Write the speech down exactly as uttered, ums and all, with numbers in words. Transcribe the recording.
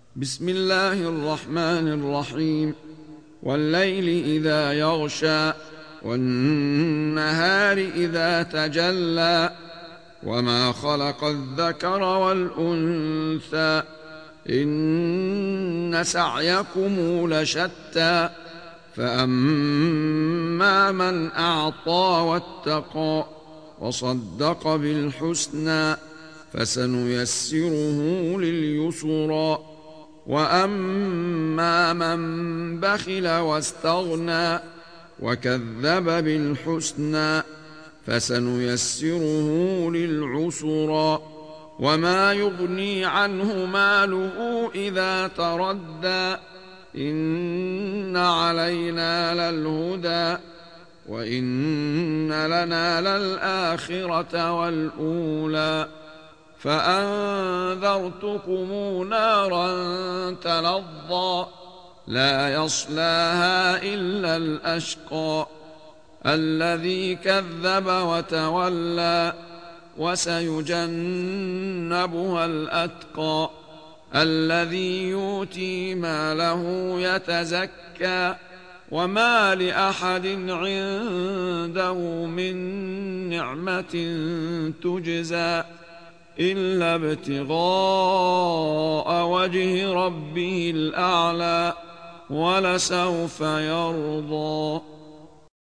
بسم الله الرحمن الرحيم. والليل إذا يغشى والنهار إذا تجلى وما خلق الذكر والأنثى إن سعيكم لشتى فأما من أعطى واتقى وصدق بالحسنى فسنيسره لليسرى وأما من بخل واستغنى وكذب بالحسنى فسنيسره للعسرى وما يغني عنه ماله إذا تردى إن علينا للهدى وإن لنا للآخرة والأولى فأنذرتكم نارا تلظى لا يصلاها إلا الأشقى الذي كذب وتولى وسيجنبها الأتقى الذي يؤتي ماله يتزكى وما لأحد عنده من نعمة تجزى إلا ابتغاء وجه ربه الأعلى ولسوف يرضى.